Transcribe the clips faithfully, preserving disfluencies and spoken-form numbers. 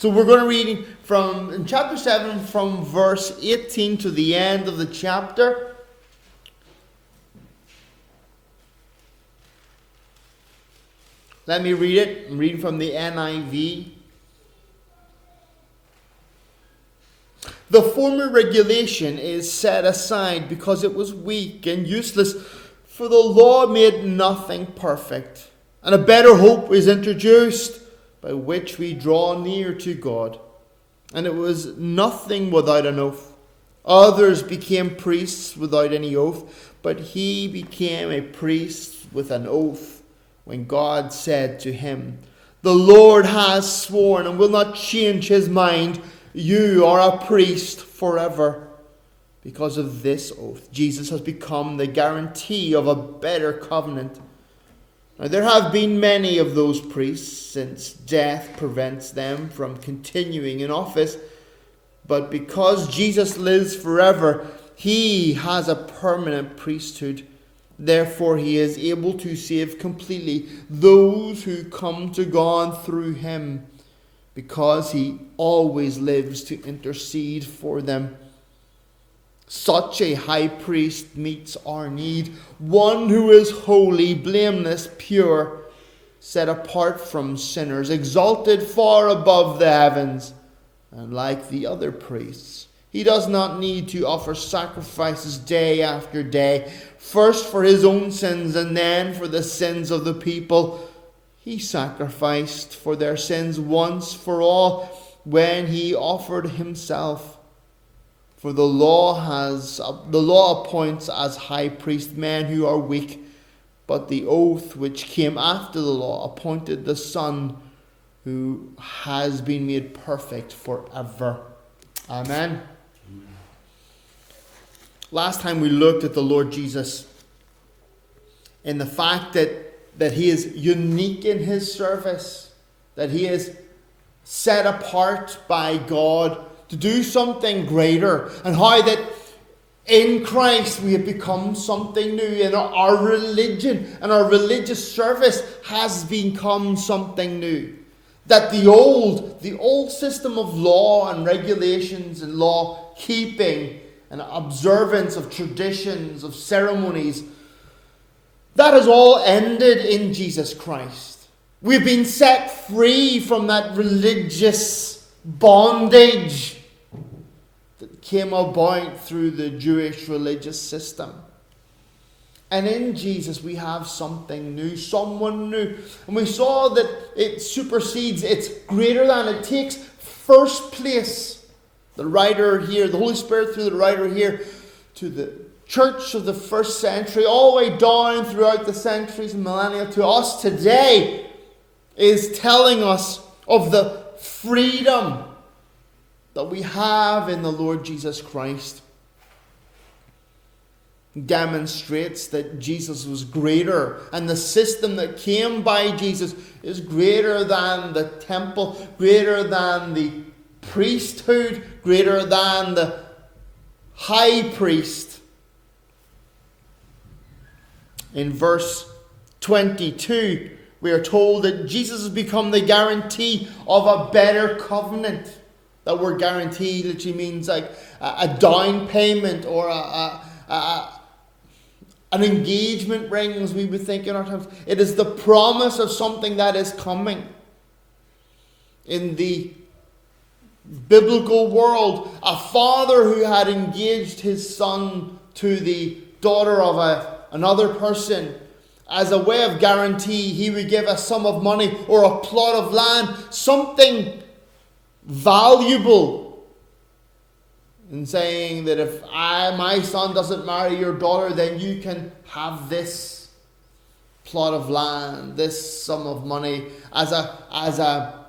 So we're going to read from in chapter seven from verse eighteen to the end of the chapter. Let me read it. I'm reading from the N I V. The former regulation is set aside because it was weak and useless, for the law made nothing perfect. And a better hope is introduced, by which we draw near to God. And it was nothing without an oath. Others became priests without any oath, but he became a priest with an oath, when God said to him, "The Lord has sworn and will not change his mind. You are a priest forever." Because of this oath, Jesus has become the guarantee of a better covenant. Now, there have been many of those priests, since death prevents them from continuing in office. But because Jesus lives forever, he has a permanent priesthood. Therefore, he is able to save completely those who come to God through him, because he always lives to intercede for them. Such a high priest meets our need, one who is holy, blameless, pure, set apart from sinners, exalted far above the heavens. And like the other priests, he does not need to offer sacrifices day after day, first for his own sins and then for the sins of the people. He sacrificed for their sins once for all when he offered himself. For the law has the law appoints as high priest men who are weak, but the oath which came after the law appointed the Son who has been made perfect forever. Amen. Last time we looked at the Lord Jesus in the fact that, that he is unique in his service, that he is set apart by God to do something greater, and how that in Christ we have become something new, and our religion and our religious service has become something new. That the old, the old system of law and regulations and law keeping and observance of traditions, of ceremonies, that has all ended in Jesus Christ. We've been set free from that religious bondage that came about through the Jewish religious system. And in Jesus we have something new, someone new. And we saw that it supersedes, it's greater than, it takes first place. The writer here, the Holy Spirit through the writer here, to the church of the first century, all the way down throughout the centuries and millennia to us today, is telling us of the freedom that we have in the Lord Jesus Christ. Demonstrates that Jesus was greater, and the system that came by Jesus is greater than the temple, greater than the priesthood, greater than the high priest. In verse twenty-two, we are told that Jesus has become the guarantee of a better covenant. That word guarantee literally means like a, a down payment, or a, a, a an engagement ring, as we would think in our times. It is the promise of something that is coming. In the biblical world, a father who had engaged his son to the daughter of a, another person, as a way of guarantee, he would give a sum of money or a plot of land, something valuable, in saying that if I, my son doesn't marry your daughter, then you can have this plot of land, this sum of money, as a as a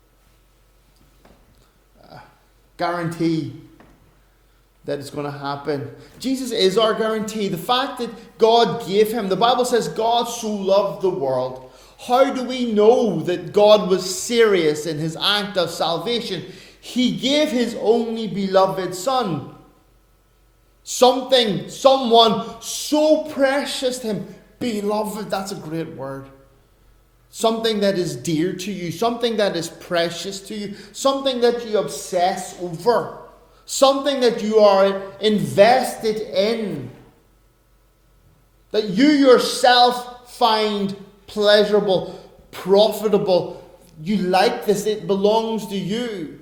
uh, guarantee that it's going to happen. Jesus is our guarantee. The fact that God gave him, the Bible says God so loved the world. How do we know that God was serious in his act of salvation? He gave his only beloved Son. Something, someone so precious to him. Beloved, that's a great word. something that is dear to you, something that is precious to you, something that you obsess over, something that you are invested in, that you yourself find pleasurable, profitable. You like this, it belongs to you.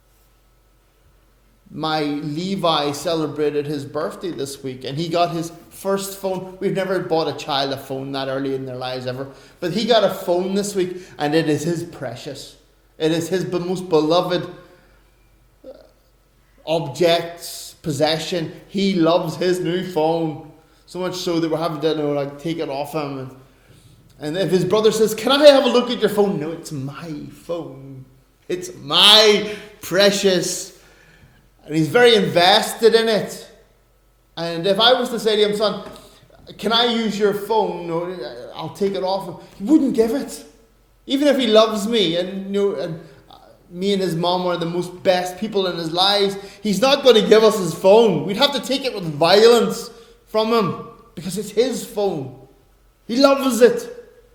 My Levi celebrated his birthday this week, and he got his first phone. We've never bought a child a phone that early in their lives ever, but he got a phone this week, and it is his precious. It is his most beloved object, possession. He loves his new phone so much so that we're having to, you know, like take it off him. And, and if his brother says, "Can I have a look at your phone?" No, it's my phone. It's my precious. And he's very invested in it. And if I was to say to him, "Son, can I use your phone? No, I'll take it off him," he wouldn't give it. Even if he loves me, and, you know, and me and his mom are the most best people in his lives, he's not going to give us his phone. We'd have to take it with violence from him because it's his phone. He loves it.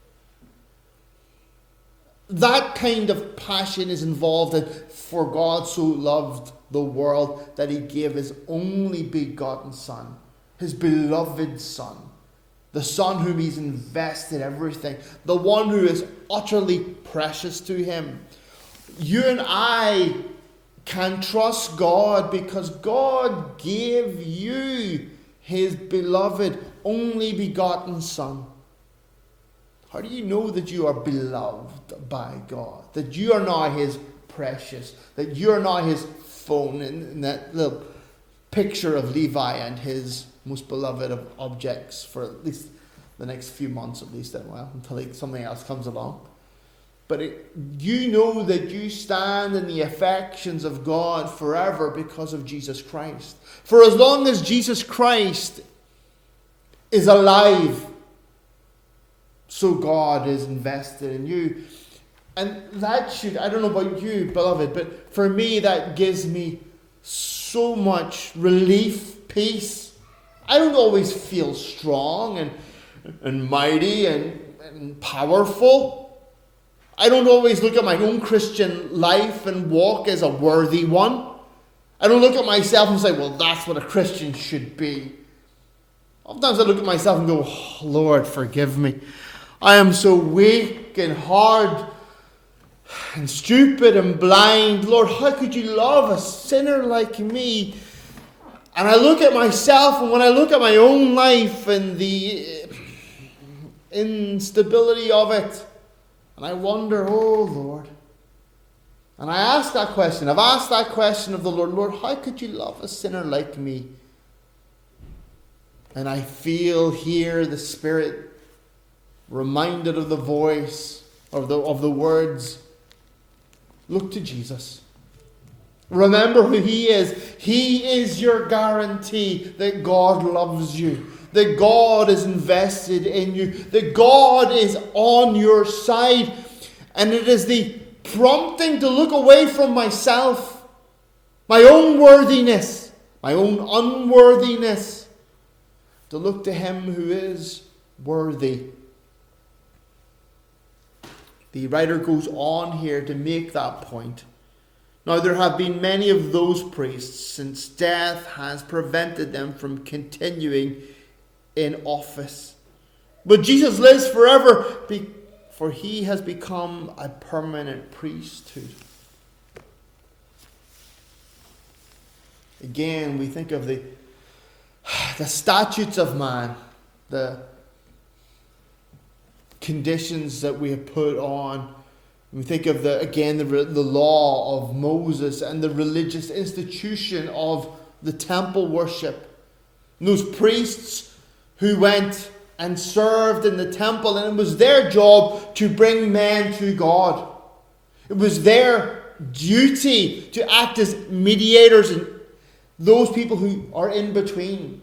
That kind of passion is involved in, "For God so loved the world that he gave his only begotten Son," his beloved Son, the Son whom he's invested everything, the one who is utterly precious to him. You and I can trust God because God gave you his beloved, only begotten Son. How do you know that you are beloved by God? That you are now his precious, that you are now his phone, in, in that little picture of Levi and his most beloved of objects for at least the next few months, at least, well, until like something else comes along. But it, you know that you stand in the affections of God forever because of Jesus Christ. For as long as Jesus Christ is alive, so God is invested in you. And that should, I don't know about you, beloved, but for me that gives me so much relief, peace. I don't always feel strong and, and mighty and, and powerful. I don't always look at my own Christian life and walk as a worthy one. I don't look at myself and say, "Well, that's what a Christian should be." Sometimes I look at myself and go, "Oh, Lord, forgive me. I am so weak and hard and stupid and blind. Lord, how could you love a sinner like me?" And I look at myself, and when I look at my own life and the instability of it, and I wonder, "Oh, Lord." And I ask that question. I've asked that question of the Lord. "Lord, how could you love a sinner like me?" And I feel, hear the Spirit reminded of the voice, of the, of the words, "Look to Jesus. Remember who he is. He is your guarantee that God loves you, that God is invested in you, that God is on your side." And it is the prompting to look away from myself, my own worthiness, my own unworthiness, to look to him who is worthy. The writer goes on here to make that point. "Now there have been many of those priests, since death has prevented them from continuing in office. But Jesus lives forever, for he has become a permanent priesthood." Again, we think of the, the statutes of man, the conditions that we have put on. We think of the again the, the law of Moses and the religious institution of the temple worship. And those priests who went and served in the temple, and it was their job to bring men to God. It was their duty to act as mediators and those people who are in between,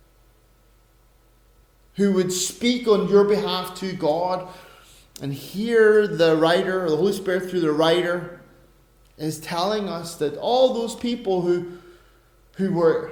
who would speak on your behalf to God. And here the writer, or the Holy Spirit through the writer, is telling us that all those people who, who were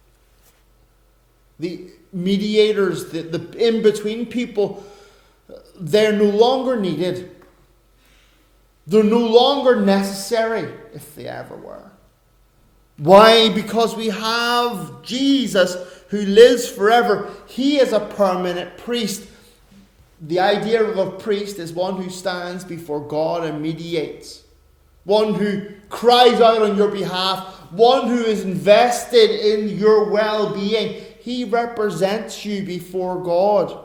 the mediators, the, the in-between people, they're no longer needed. They're no longer necessary, if they ever were. Why? Because we have Jesus who lives forever. He is a permanent priest. The idea of a priest is one who stands before God and mediates. One who cries out on your behalf. One who is invested in your well-being. He represents you before God.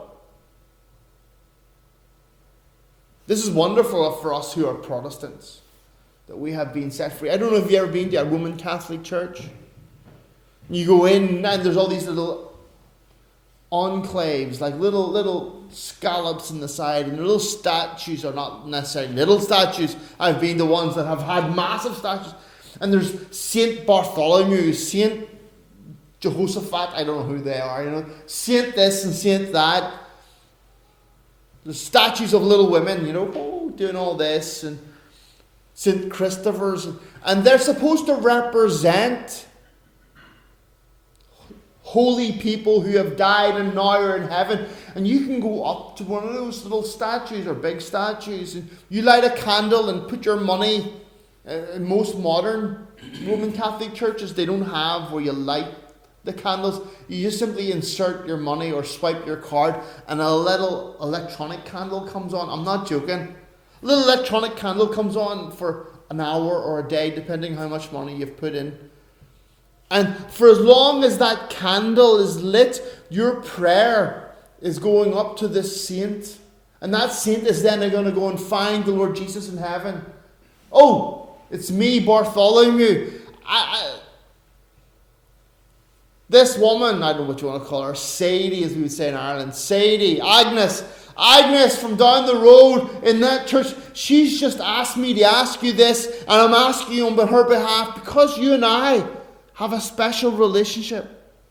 This is wonderful for us who are Protestants, that we have been set free. I don't know if you've ever been to a Roman Catholic church. You go in and there's all these little enclaves, like little little scallops in the side, and the little statues are not necessarily little statues. I've been to ones that have had massive statues. And there's Saint Bartholomew, Saint Jehoshaphat, I don't know who they are, you know, Saint this and Saint that. There's statues of little women, you know, oh, doing all this, and Saint Christopher's, and they're supposed to represent holy people who have died and now are in heaven. And you can go up to one of those little statues or big statues, and you light a candle and put your money. In most modern Roman Catholic churches, they don't have where you light the candles. You just simply insert your money or swipe your card, and a little electronic candle comes on. I'm not joking. A little electronic candle comes on for an hour or a day, depending how much money you've put in. And for as long as that candle is lit, your prayer is going up to this saint. And that saint is then going to go and find the Lord Jesus in heaven. Oh, it's me, Bartholomew. I, I, this woman, I don't know what you want to call her, Sadie, as we would say in Ireland, Sadie, Agnes, Agnes from down the road in that church, she's just asked me to ask you this, and I'm asking you on her behalf because you and I have a special relationship.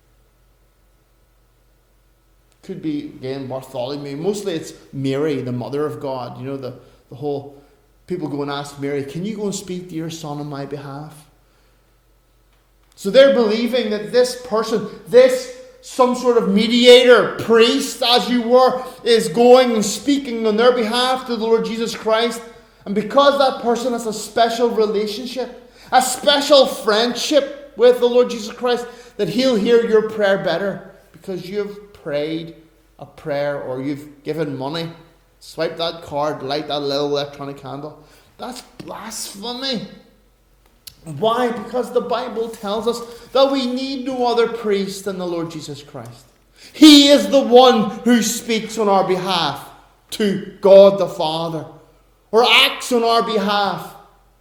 Could be, again, Bartholomew. Mostly it's Mary, the mother of God. You know, the, the whole, people go and ask Mary, can you go and speak to your son on my behalf? So they're believing that this person, this some sort of mediator, priest, as you were, is going and speaking on their behalf to the Lord Jesus Christ. And because that person has a special relationship, a special friendship with the Lord Jesus Christ, that he'll hear your prayer better because you've prayed a prayer or you've given money. Swipe that card, light that little electronic candle. That's blasphemy. Why? Because the Bible tells us that we need no other priest than the Lord Jesus Christ. He is the one who speaks on our behalf to God the Father, or acts on our behalf.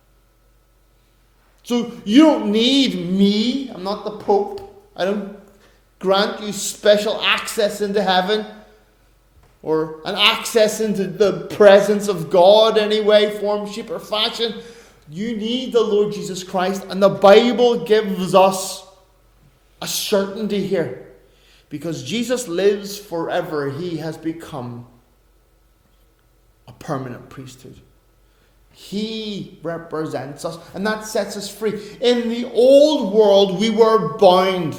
So you don't need me. I'm not the Pope. I don't grant you special access into heaven, or an access into the presence of God any way, form, shape, or fashion. You need the Lord Jesus Christ, and the Bible gives us a certainty here. Because Jesus lives forever, he has become a permanent priesthood. He represents us, and that sets us free. In the old world, we were bound.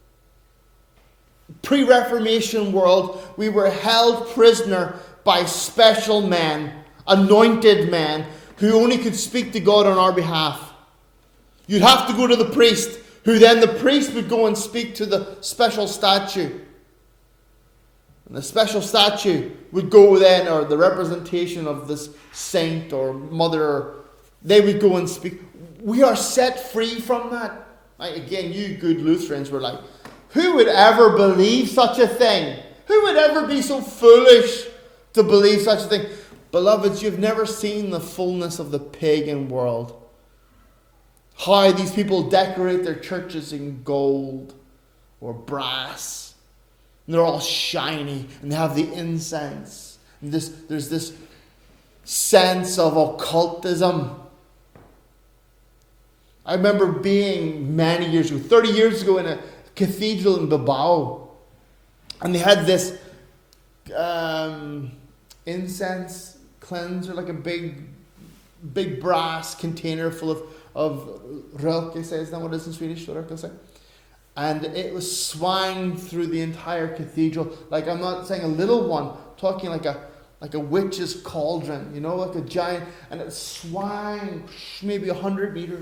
Pre-Reformation world, we were held prisoner by special men, anointed men, who only could speak to God on our behalf. You'd have to go to the priest, who then the priest would go and speak to the special statue. And the special statue would go then, or the representation of this saint or mother, they would go and speak. We are set free from that. Like, again, you good Lutherans were like, who would ever believe such a thing? Who would ever be so foolish to believe such a thing? Beloveds, you've never seen the fullness of the pagan world. How these people decorate their churches in gold or brass. And they're all shiny, and they have the incense. And this, there's this sense of occultism. I remember being many years ago, thirty years ago, in a cathedral in Bilbao. And they had this um, incense cleanser, like a big big brass container full of, of rökelse, is that what it is in Swedish? Rökelse? And it was swung through the entire cathedral. Like, I'm not saying a little one, talking like a like a witch's cauldron, you know, like a giant, and it swung maybe a hundred meters.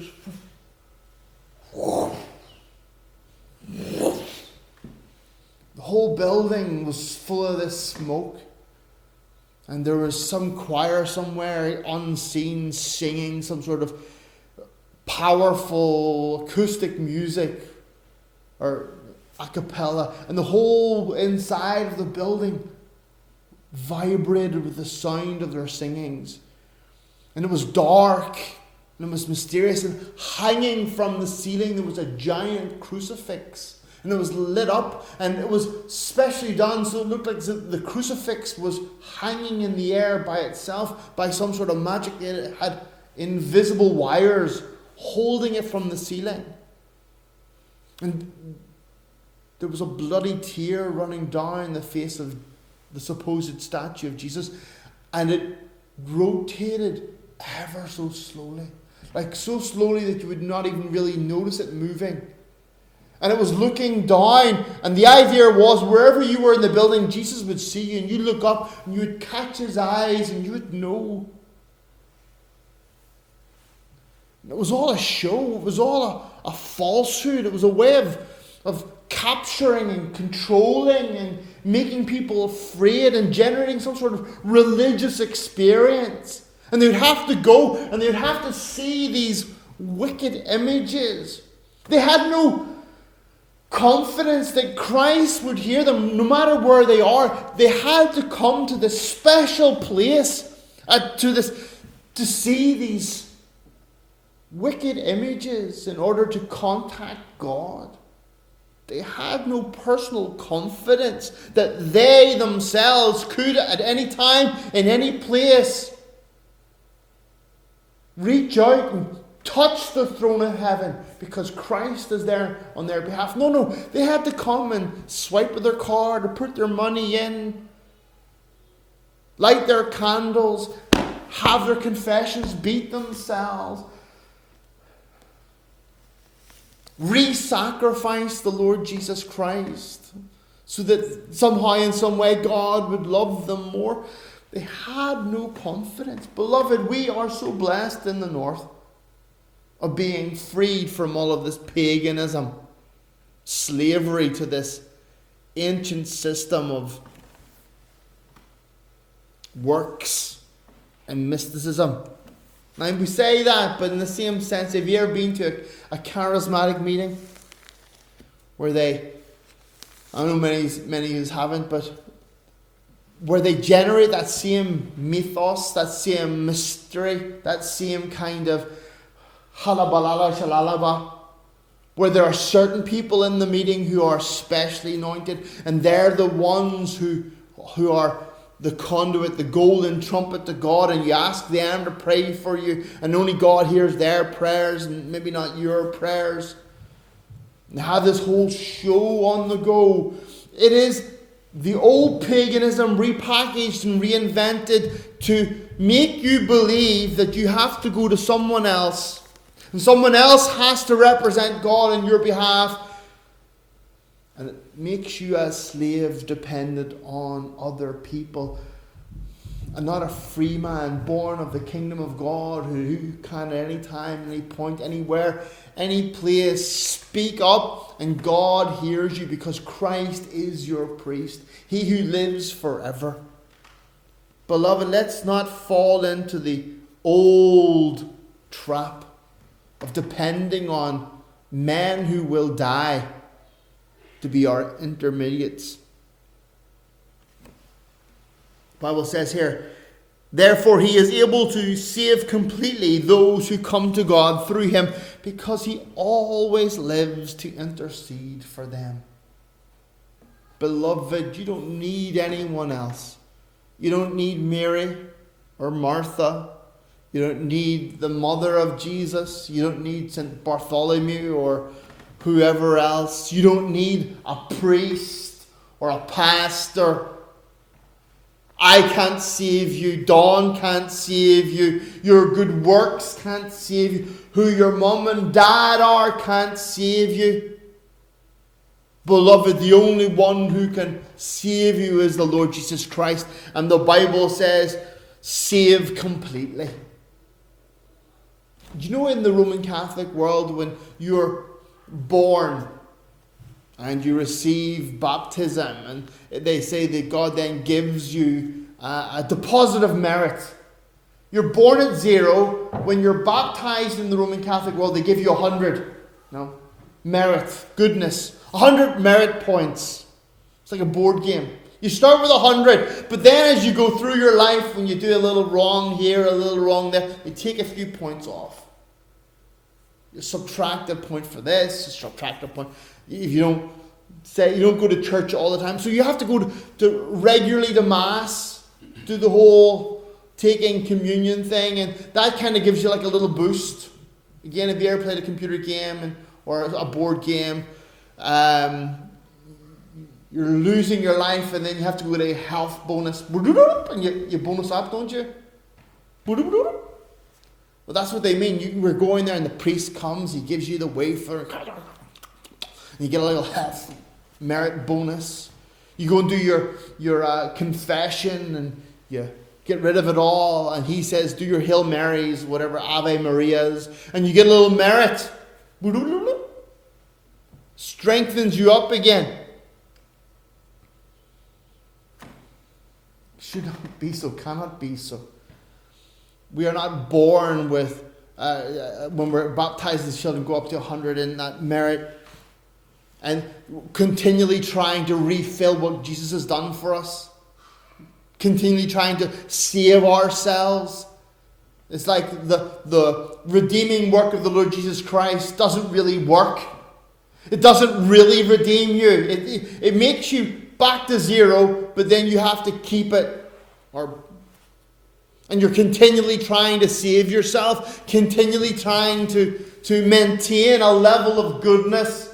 The whole building was full of this smoke. And there was some choir somewhere, unseen, singing some sort of powerful acoustic music or a cappella. And the whole inside of the building vibrated with the sound of their singings. And it was dark and it was mysterious. And hanging from the ceiling there was a giant crucifix. And it was lit up, and it was specially done so it looked like the crucifix was hanging in the air by itself by some sort of magic. It had invisible wires holding it from the ceiling. And there was a bloody tear running down the face of the supposed statue of Jesus, and it rotated ever so slowly. Like so slowly that you would not even really notice it moving. And it was looking down, and the idea was wherever you were in the building, Jesus would see you, and you'd look up, and you would catch his eyes, and you would know. It was all a show. It was all a, a falsehood. It was a way of, of capturing and controlling and making people afraid and generating some sort of religious experience. And they would have to go, and they would have to see these wicked images. They had no confidence that Christ would hear them no matter where they are. They had to come to this special place uh, to this to see these wicked images in order to contact God. They had no personal confidence that they themselves could at any time in any place reach out and touch the throne of heaven because Christ is there on their behalf. No, no, they had to come and swipe with their card or put their money in, light their candles, have their confessions, beat themselves, re-sacrifice the Lord Jesus Christ so that somehow in some way God would love them more. They had no confidence. Beloved, we are so blessed in the north of being freed from all of this paganism, slavery to this ancient system of works and mysticism. Now we say that, but in the same sense, have you ever been to a, a charismatic meeting where they, I don't know many many who haven't, but where they generate that same mythos, that same mystery, that same kind of halabalala shalalaba, where there are certain people in the meeting who are specially anointed, and they're the ones who who are the conduit, the golden trumpet to God, and you ask them to pray for you, and only God hears their prayers and maybe not your prayers. And have this whole show on the go. It is the old paganism repackaged and reinvented to make you believe that you have to go to someone else. And someone else has to represent God on your behalf. And it makes you a slave dependent on other people. And not a free man born of the kingdom of God who can at any time, any point, anywhere, any place speak up and God hears you because Christ is your priest. He who lives forever. Beloved, let's not fall into the old trap of depending on men who will die to be our intermediates. The Bible says here, therefore he is able to save completely those who come to God through him, because he always lives to intercede for them. Beloved, you don't need anyone else. You don't need Mary or Martha. You don't need the mother of Jesus. You don't need Saint Bartholomew or whoever else. You don't need a priest or a pastor. I can't save you. Dawn can't save you. Your good works can't save you. Who your mum and dad are can't save you. Beloved, the only one who can save you is the Lord Jesus Christ. And the Bible says, save completely. Do you know in the Roman Catholic world, when you're born and you receive baptism, and they say that God then gives you a deposit of merit. You're born at zero. When you're baptized in the Roman Catholic world, they give you a hundred. No. Merit, goodness. A hundred merit points. It's like a board game. You start with a hundred, but then as you go through your life, when you do a little wrong here, a little wrong there, they take a few points off. You subtract a point for this, you subtract a point. If you don't say you don't go to church all the time, so you have to go to, to regularly to mass, do the whole taking communion thing, and that kind of gives you like a little boost. Again, if you ever played a computer game and, or a board game, um, you're losing your life, and then you have to go to a health bonus, and you, you bonus up, don't you? Well, that's what they mean. You were going there, and the priest comes, he gives you the wafer, and you get a little health merit bonus. You go and do your your uh, confession, and you get rid of it all, and he says, do your Hail Marys, whatever, Ave Marias, and you get a little merit. Strengthens you up again. Should not be so, cannot be so. We are not born with, uh, when we're baptized as children, go up to one hundred in that merit, and continually trying to refill what Jesus has done for us. Continually trying to save ourselves. It's like the, the redeeming work of the Lord Jesus Christ doesn't really work. It doesn't really redeem you. It, it, it makes you back to zero, but then you have to keep it. Or, and you're continually trying to save yourself, continually trying to, to maintain a level of goodness.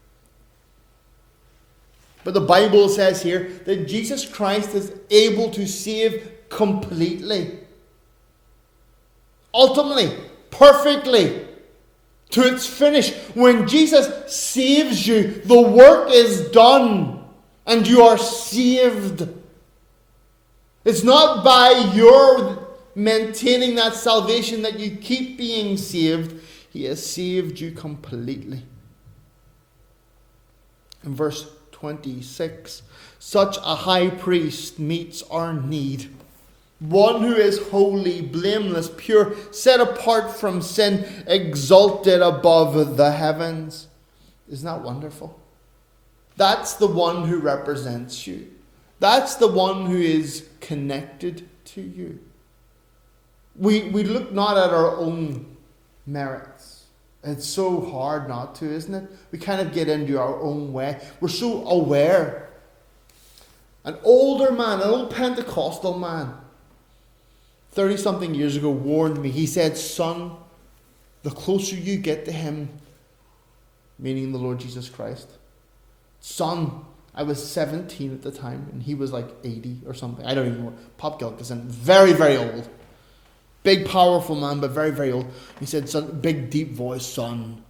But the Bible says here that Jesus Christ is able to save completely. Ultimately, perfectly, to its finish. When Jesus saves you, the work is done and you are saved. It's not by your maintaining that salvation that you keep being saved. He has saved you completely. In verse twenty-six, such a high priest meets our need. One who is holy, blameless, pure, set apart from sin, exalted above the heavens. Isn't that wonderful? That's the one who represents you. That's the one who is connected to you. We, we look not at our own merits. It's so hard not to, isn't it? We kind of get into our own way. We're so aware. An older man, an old Pentecostal man, thirty-something years ago warned me. He said, son, the closer you get to him, meaning the Lord Jesus Christ. Son, I was seventeen at the time, and he was like eighty or something. I don't even know. Pop Gilkison, very, very old. Big, powerful man, but very, very old. He said, son, big, deep voice, son,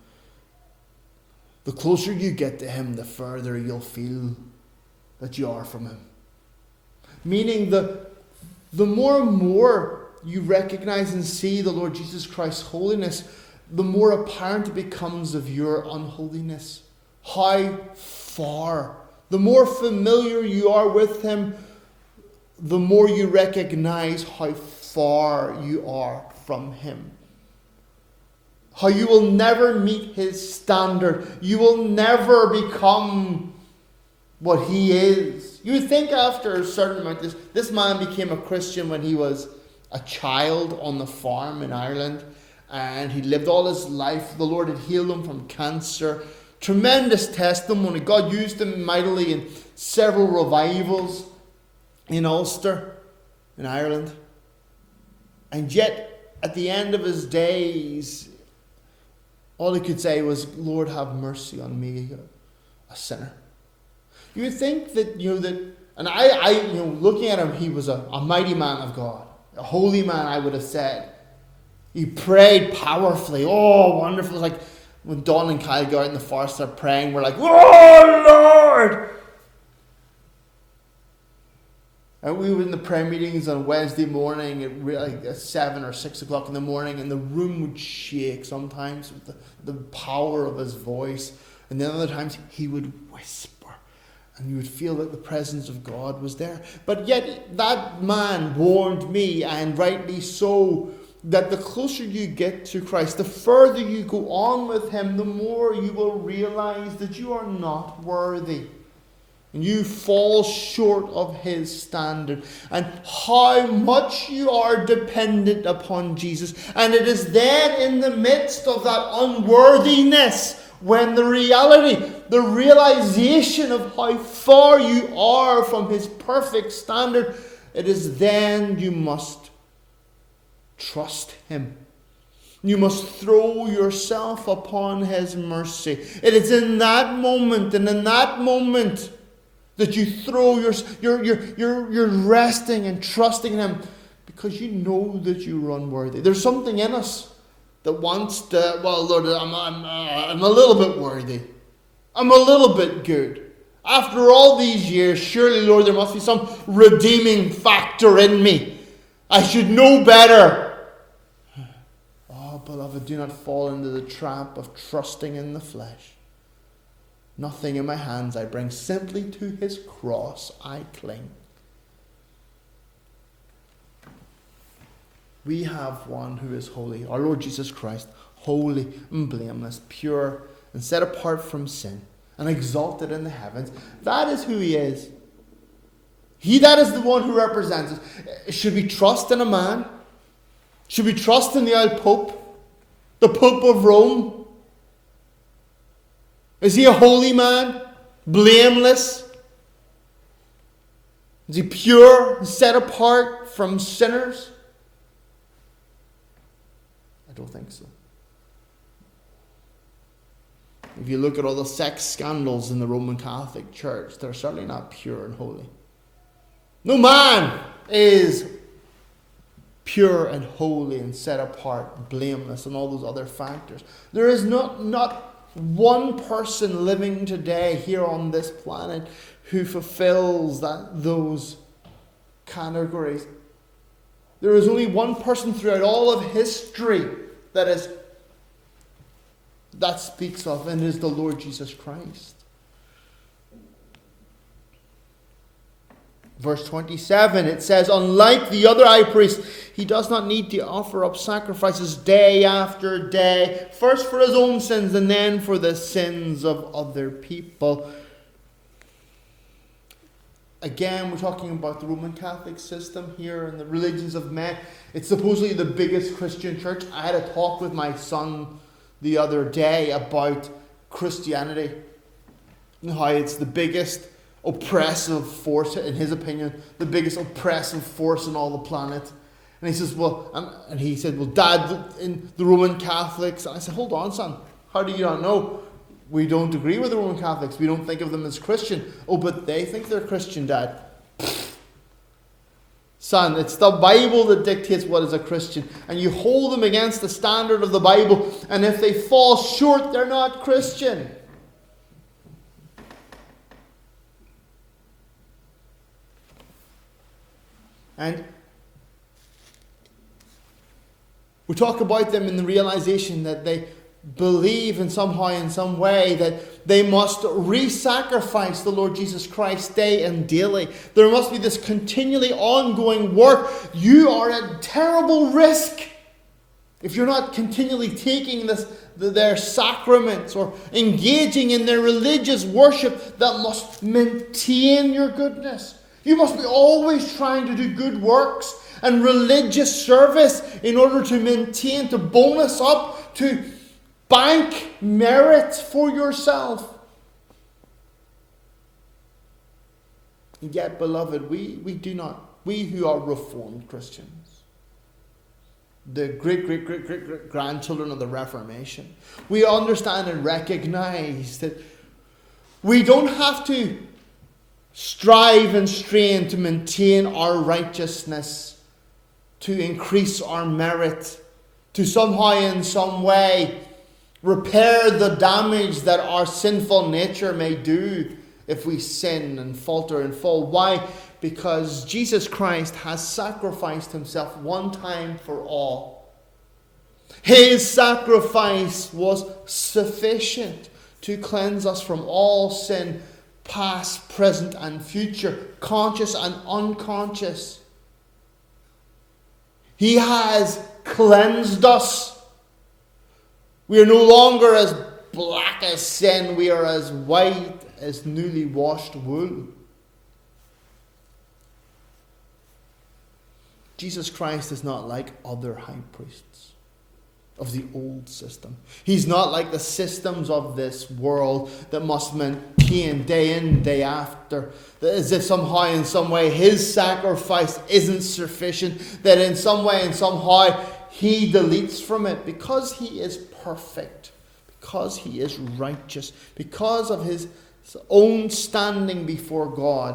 the closer you get to him, the further you'll feel that you are from him. Meaning the, the more and more you recognize and see the Lord Jesus Christ's holiness, the more apparent it becomes of your unholiness. How far. The more familiar you are with him, the more you recognize how far you are from him. How you will never meet his standard. You will never become what he is. You would think after a certain amount, this, this man became a Christian when he was a child on the farm in Ireland, and he lived all his life. The Lord had healed him from cancer. Tremendous testimony. God used him mightily in several revivals in Ulster, in Ireland. And yet, at the end of his days, all he could say was, Lord, have mercy on me, a sinner. You would think that, you know, that, and I, I you know, looking at him, he was a, a mighty man of God. A holy man, I would have said. He prayed powerfully. Oh, wonderful. It's like when Don and Kyle go out in the forest, they're praying. We're like, oh, Lord. And we were in the prayer meetings on Wednesday morning at like at seven or six o'clock in the morning, and the room would shake sometimes with the, the power of his voice. And then other times he would whisper, and you would feel that the presence of God was there. But yet that man warned me, and rightly so, that the closer you get to Christ, the further you go on with him, the more you will realize that you are not worthy. And you fall short of his standard. And how much you are dependent upon Jesus. And it is then in the midst of that unworthiness, when the reality, the realization of how far you are from his perfect standard, it is then you must trust him. You must throw yourself upon his mercy. It is in that moment, and in that moment, that you throw your, you're, you're, you're, you're resting and trusting in him, because you know that you're unworthy. There's something in us that wants to, well, Lord, I'm, I'm, uh, I'm a little bit worthy. I'm a little bit good. After all these years, surely, Lord, there must be some redeeming factor in me. I should know better. Oh, beloved, do not fall into the trap of trusting in the flesh. Nothing in my hands I bring, simply to his cross I cling. We have one who is holy, our Lord Jesus Christ, holy and blameless, pure and set apart from sin, and exalted in the heavens. That is who he is. He that is the one who represents us. Should we trust in a man? Should we trust in the old Pope? The Pope of Rome? Is he a holy man? Blameless? Is he pure and set apart from sinners? I don't think so. If you look at all the sex scandals in the Roman Catholic Church, they're certainly not pure and holy. No man is pure and holy and set apart, blameless, and all those other factors. There is not, not one person living today here on this planet who fulfills that those categories. There is only one person throughout all of history that is that speaks of, and it is the Lord Jesus Christ. Verse twenty-seven, it says, unlike the other high priest, he does not need to offer up sacrifices day after day, first for his own sins and then for the sins of other people. Again, we're talking about the Roman Catholic system here and the religions of men. It's supposedly the biggest Christian church. I had a talk with my son the other day about Christianity and how it's the biggest oppressive force, in his opinion, the biggest oppressive force on all the planet. And he says, well, and, and he said, well, Dad, in the Roman Catholics. And I said, hold on, son. How do you not know? We don't agree with the Roman Catholics. We don't think of them as Christian. Oh, but they think they're Christian, Dad. Son, it's the Bible that dictates what is a Christian. And you hold them against the standard of the Bible. And if they fall short, they're not Christian. And we talk about them in the realization that they believe in somehow, in some way, that they must re-sacrifice the Lord Jesus Christ day and daily. There must be this continually ongoing work. You are at terrible risk if you're not continually taking this, their sacraments or engaging in their religious worship that must maintain your goodness. You must be always trying to do good works and religious service in order to maintain, to bonus up, to bank merit for yourself. And yet, beloved, we, we do not, we who are Reformed Christians, the great, great, great, great, great grandchildren of the Reformation, we understand and recognize that we don't have to strive and strain to maintain our righteousness, to increase our merit, to somehow in some way repair the damage that our sinful nature may do if we sin and falter and fall. Why? Because Jesus Christ has sacrificed himself one time for all. His sacrifice was sufficient to cleanse us from all sin, past, present, and future, conscious and unconscious. He has cleansed us. We are no longer as black as sin. We are as white as newly washed wool. Jesus Christ is not like other high priests of the old system. He's not like the systems of this world that must maintain day in, day after. As if somehow, in some way, his sacrifice isn't sufficient. That in some way, and somehow, he deletes from it. Because he is perfect. Because he is righteous. Because of his own standing before God.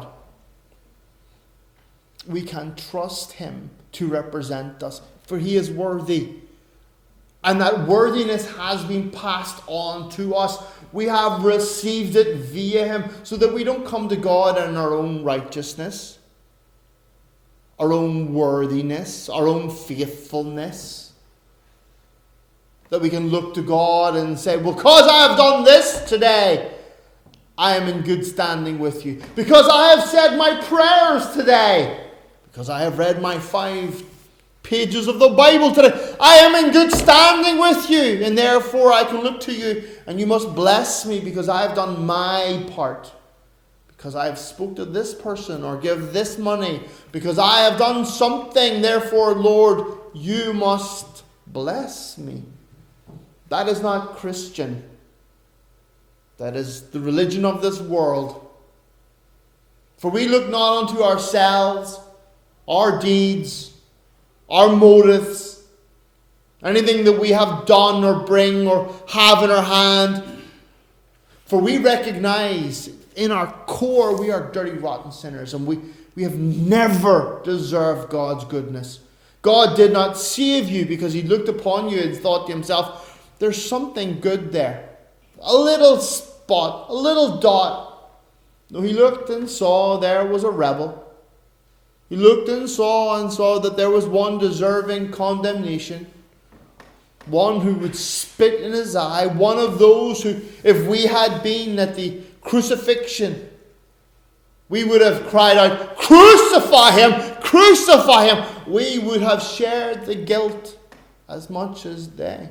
We can trust him to represent us. For he is worthy. And that worthiness has been passed on to us. We have received it via him, so that we don't come to God in our own righteousness, our own worthiness, our own faithfulness. That we can look to God and say, well, because I have done this today, I am in good standing with you. Because I have said my prayers today, because I have read my five pages of the Bible today, I am in good standing with you, and therefore I can look to you, and you must bless me because I have done my part, because I have spoke to this person or give this money, because I have done something. Therefore, Lord, you must bless me. That is not Christian. That is the religion of this world. For we look not unto ourselves, our deeds, our motives, anything that we have done or bring or have in our hand. For we recognize in our core we are dirty, rotten sinners, and we, we have never deserved God's goodness. God did not save you because he looked upon you and thought to himself, there's something good there. A little spot, a little dot. No, he looked and saw there was a rebel. He looked and saw and saw that there was one deserving condemnation. One who would spit in his eye. One of those who, if we had been at the crucifixion, we would have cried out, crucify him! Crucify him! We would have shared the guilt as much as they.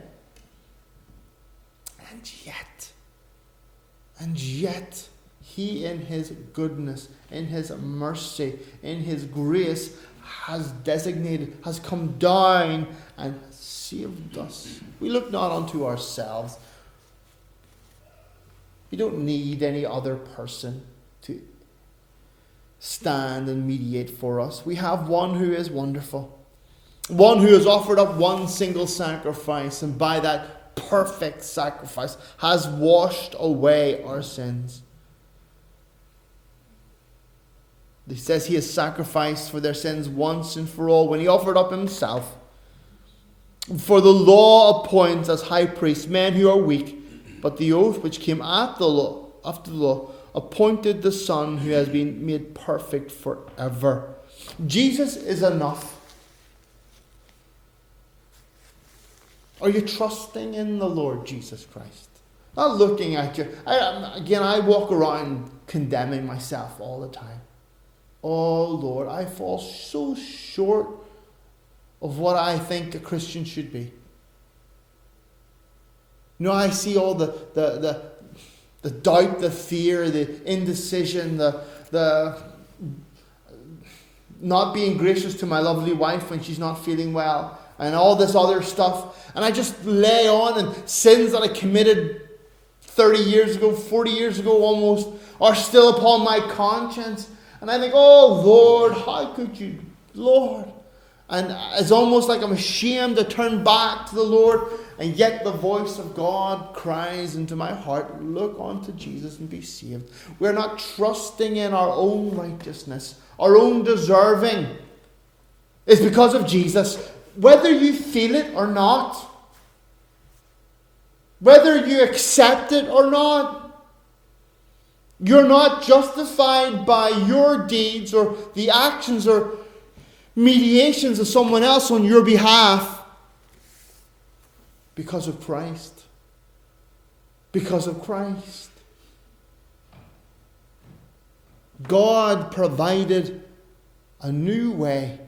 And yet, and yet, he in his goodness, in his mercy, in his grace, has designated, has come down and saved us. We look not unto ourselves. We don't need any other person to stand and mediate for us. We have one who is wonderful. One who has offered up one single sacrifice, and by that perfect sacrifice has washed away our sins. He says he has sacrificed for their sins once and for all when he offered up himself. For the law appoints as high priests men who are weak, but the oath which came after the law, after the law appointed the Son who has been made perfect forever. Jesus is enough. Are you trusting in the Lord Jesus Christ? Not looking at you. I, again, I walk around condemning myself all the time. Oh Lord, I fall so short of what I think a Christian should be. You know, I see all the the the, the doubt, the fear, the indecision, the the not being gracious to my lovely wife when she's not feeling well, and all this other stuff. And I just lay on, and sins that I committed thirty years ago, forty years ago almost, are still upon my conscience. And I think, oh Lord, how could you, Lord? And it's almost like I'm ashamed to turn back to the Lord. And yet the voice of God cries into my heart, look unto Jesus and be saved. We're not trusting in our own righteousness, our own deserving. It's because of Jesus. Whether you feel it or not, whether you accept it or not, You're not justified by your deeds or the actions or mediations of someone else on your behalf because of Christ. Because of Christ. God provided a new way.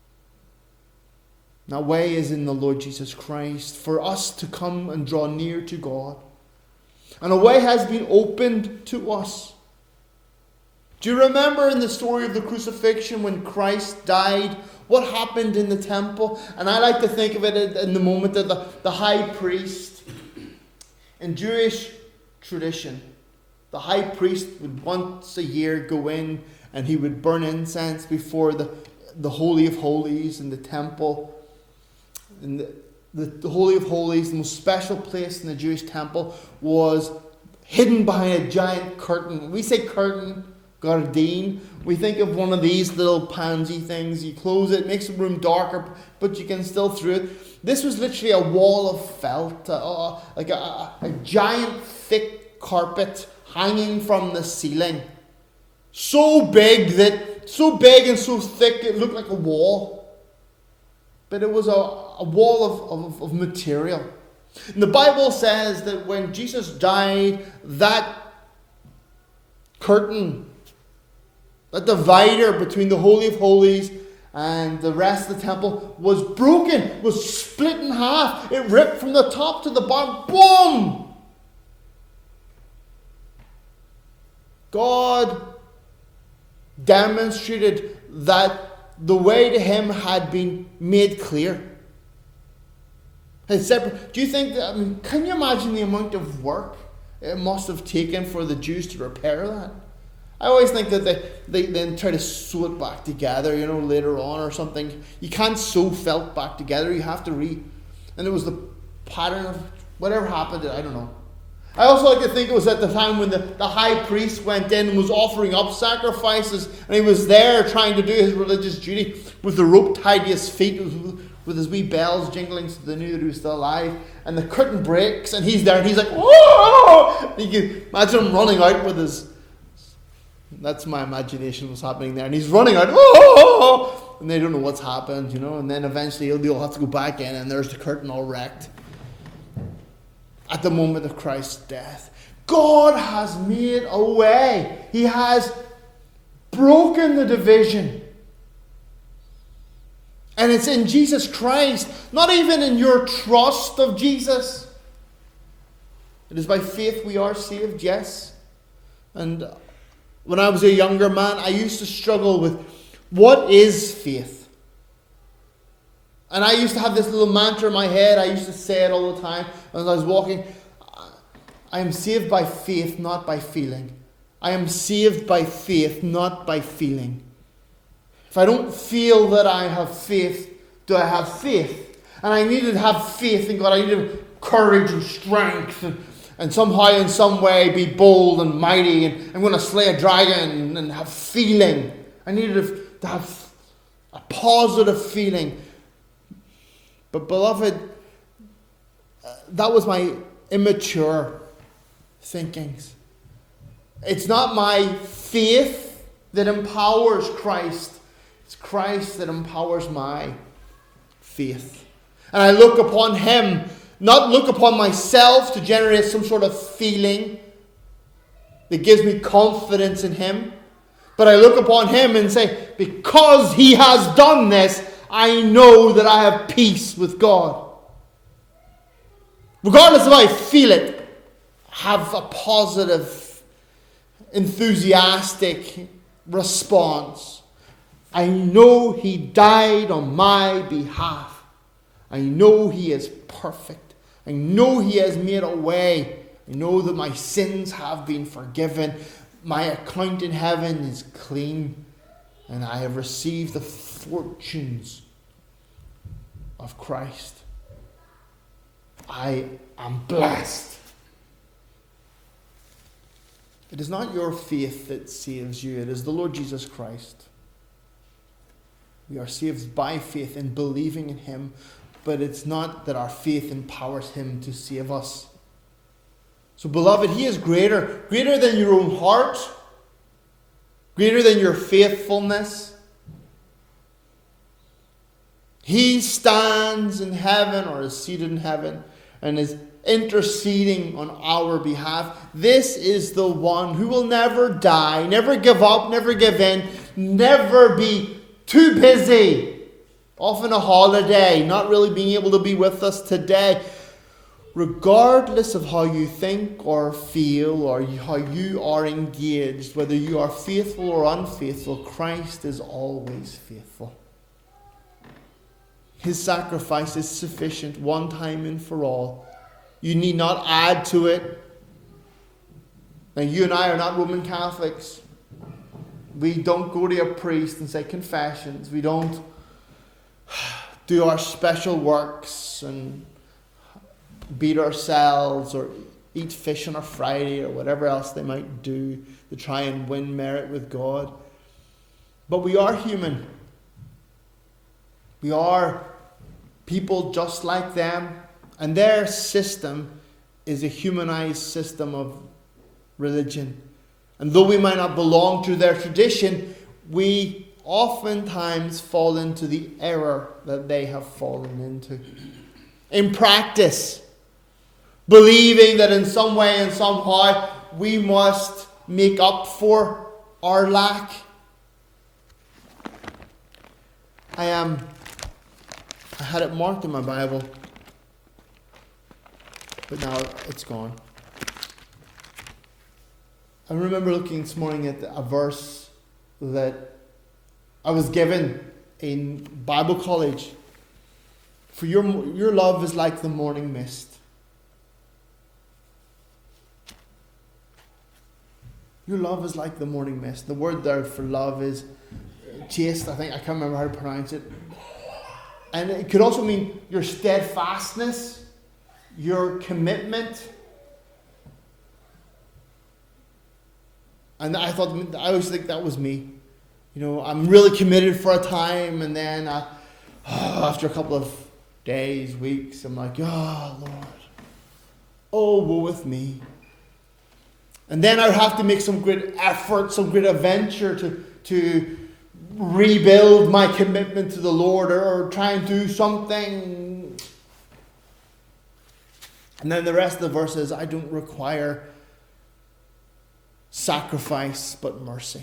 That way is in the Lord Jesus Christ for us to come and draw near to God. And a way has been opened to us. Do you remember in the story of the crucifixion when Christ died, what happened in the temple? And I like to think of it in the moment that the, the high priest, in Jewish tradition, the high priest would once a year go in and he would burn incense before the, the Holy of Holies in the temple. And the, the, the Holy of Holies, the most special place in the Jewish temple, was hidden behind a giant curtain. We say curtain, gardine. We think of one of these little pansy things. You close it, it makes the room darker, but you can still through it. This was literally a wall of felt, uh, like a, a, a giant thick carpet hanging from the ceiling. So big that, so big and so thick it looked like a wall. But it was a, a wall of, of, of material. And the Bible says that when Jesus died, that curtain, that divider between the Holy of Holies and the rest of the temple was broken, was split in half. It ripped from the top to the bottom. Boom! God demonstrated that the way to him had been made clear. It's separate. Do you think that, I mean, can you imagine the amount of work it must have taken for the Jews to repair that? I always think that they, they then try to sew it back together, you know, later on or something. You can't sew felt back together. You have to re... And it was the pattern of whatever happened, I don't know. I also like to think it was at the time when the, the high priest went in and was offering up sacrifices, and he was there trying to do his religious duty with the rope tied to his feet, with, with his wee bells jingling so they knew that he was still alive. And the curtain breaks, and he's there, and he's like, whoa! You can imagine him running out with his... That's my imagination was happening there. And he's running out, oh! And they don't know what's happened, you know. And then eventually they'll have to go back in, and there's the curtain all wrecked. At the moment of Christ's death, God has made a way. He has broken the division. And it's in Jesus Christ, not even in your trust of Jesus. It is by faith we are saved, yes. And when I was a younger man, I used to struggle with what is faith? And I used to have this little mantra in my head. I used to say it all the time as I was walking. I am saved by faith, not by feeling. I am saved by faith, not by feeling. If I don't feel that I have faith, do I have faith? And I needed to have faith in God. I needed courage and strength and, and somehow in some way be bold and mighty and I'm going to slay a dragon and have feeling. I needed to have a positive feeling. But beloved, that was my immature thinkings. It's not my faith that empowers Christ. It's Christ that empowers my faith. And I look upon him, not look upon myself to generate some sort of feeling that gives me confidence in him. But I look upon him and say, because he has done this, I know that I have peace with God. Regardless if I feel it, have a positive, enthusiastic response. I know he died on my behalf. I know he is perfect. I know he has made a way. I know that my sins have been forgiven. My account in heaven is clean. And I have received the fortunes of Christ. I am blessed. It is not your faith that saves you. It is the Lord Jesus Christ. We are saved by faith in believing in him. But it's not that our faith empowers him to save us. So beloved, He is greater, greater than your own heart, greater than your faithfulness. He stands in heaven, or is seated in heaven, and is interceding on our behalf. This is the one who will never die, never give up, never give in, never be too busy, off on a holiday, not really being able to be with us today. Regardless of how you think or feel or how you are engaged, whether you are faithful or unfaithful, Christ is always faithful. His sacrifice is sufficient one time and for all. You need not add to it. Now, you and I are not Roman Catholics. We don't go to a priest and say confessions. We don't do our special works and beat ourselves or eat fish on a Friday or whatever else they might do to try and win merit with God. But we are human. We are people just like them. And their system is a humanized system of religion. And though we might not belong to their tradition, we oftentimes fall into the error that they have fallen into. In practice, believing that in some way and somehow we must make up for our lack. I am. Um, I had it marked in my Bible, but now it's gone. I remember looking this morning at a verse that I was given in Bible college. For your your love is like the morning mist. Your love is like the morning mist. The word there for love is chaste, I think. I can't remember how to pronounce it. And it could also mean your steadfastness, your commitment. And I thought, I always think that was me. You know, I'm really committed for a time, and then I, after a couple of days, weeks, I'm like, oh, Lord, oh, woe with me. And then I have to make some great effort, some great adventure to, to rebuild my commitment to the Lord, or, or try and do something. And then the rest of the verse is, I don't require sacrifice but mercy.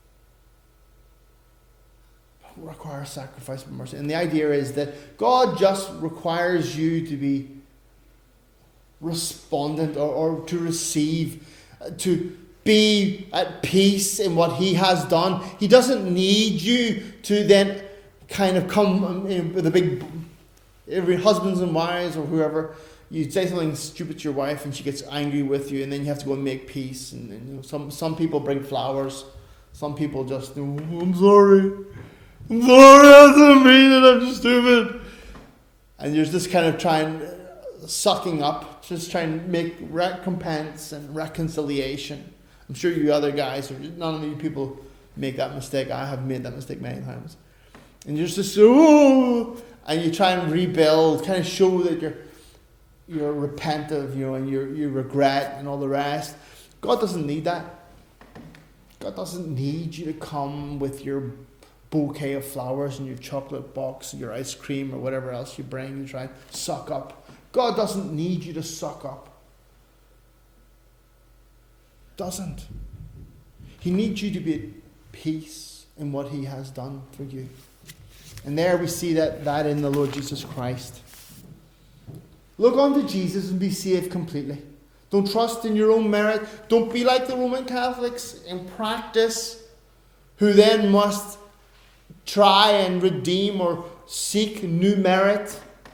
I don't require sacrifice but mercy. And the idea is that God just requires you to be respondent or, or to receive, to be at peace in what He has done. He doesn't need you to then kind of come with a big, every husbands and wives or whoever, you say something stupid to your wife and she gets angry with you, and then you have to go and make peace. And, and you know, some some people bring flowers. Some people just, oh, I'm sorry. I'm sorry, I didn't mean it, I'm just stupid. And you're just kind of trying, sucking up, just trying to make recompense and reconciliation. I'm sure you other guys, or none of you people make that mistake. I have made that mistake many times. And you're just, oh, and you try and rebuild, kind of show that you're you're repentant, you know, and you you regret and all the rest. God doesn't need that. God doesn't need you to come with your bouquet of flowers and your chocolate box and your ice cream or whatever else you bring and try and suck up. God doesn't need you to suck up. Doesn't. He needs you to be at peace in what He has done for you. And there we see that, that in the Lord Jesus Christ. Look unto Jesus and be saved completely. Don't trust in your own merit. Don't be like the Roman Catholics in practice, who then must try and redeem or seek new merit.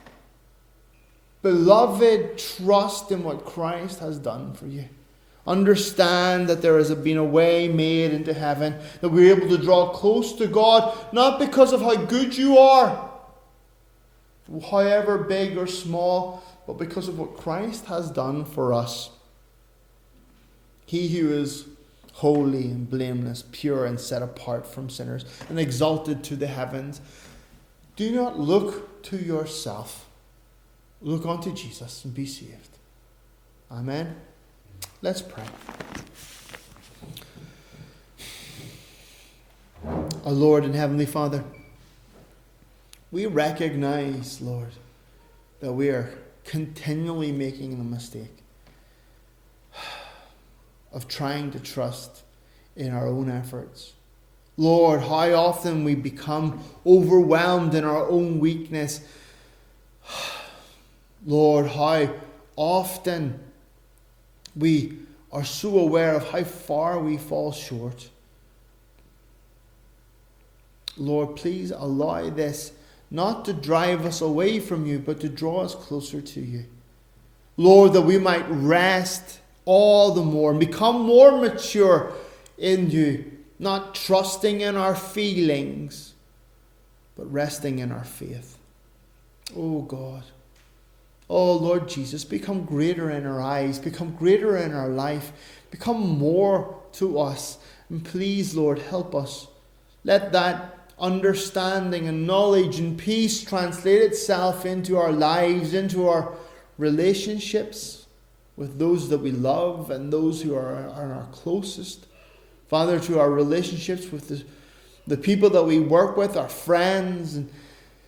Beloved, trust in what Christ has done for you. Understand that there has been a way made into heaven, that we're able to draw close to God, not because of how good you are, however big or small, but because of what Christ has done for us. He who is holy and blameless, pure and set apart from sinners, and exalted to the heavens. Do not look to yourself. Look unto Jesus and be saved. Amen. Let's pray. Our Lord and Heavenly Father, we recognize, Lord, that we are continually making the mistake of trying to trust in our own efforts. Lord, how often we become overwhelmed in our own weakness. Lord, how often we are so aware of how far we fall short. Lord, please allow this not to drive us away from you, but to draw us closer to you. Lord, that we might rest all the more and become more mature in you, not trusting in our feelings, but resting in our faith. Oh God. Oh Lord Jesus, become greater in our eyes, become greater in our life, become more to us. And please, Lord, help us. Let that understanding and knowledge and peace translate itself into our lives, into our relationships with those that we love and those who are, are our closest. Father, to our relationships with the, the people that we work with, our friends, and,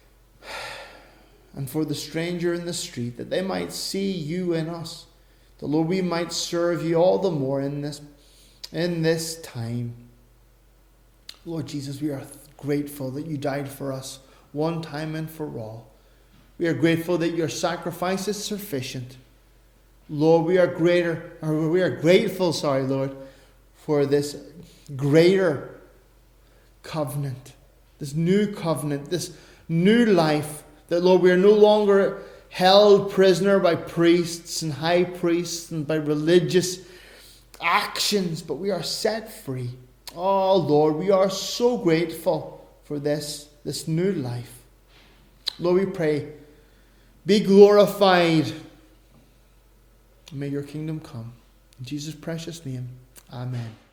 and for the stranger in the street, that they might see you in us. The Lord, we might serve you all the more in this, in this time. Lord Jesus, we are grateful that you died for us one time and for all. We are grateful that your sacrifice is sufficient. Lord, we are greater, or we are grateful, sorry, Lord, for this greater covenant, this new covenant, this new life, that, Lord, we are no longer held prisoner by priests and high priests and by religious actions, but we are set free. Oh, Lord, we are so grateful for this, this new life. Lord, we pray, be glorified. May your kingdom come. In Jesus' precious name, amen.